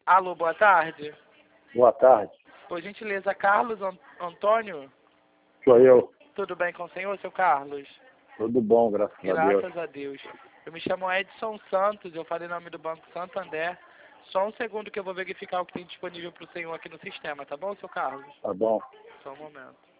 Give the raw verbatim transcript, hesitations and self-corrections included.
Alô, boa tarde. Boa tarde. Por gentileza, Carlos An- Antônio? Sou eu. Tudo bem com o senhor, seu Carlos? Tudo bom, graças, a Deus. Graças a Deus. Eu me chamo Edson Santos, eu falei em nome do Banco Santander. Só um segundo que eu vou verificar o que tem disponível para o senhor aqui no sistema, tá bom, seu Carlos? Tá bom. Só um momento.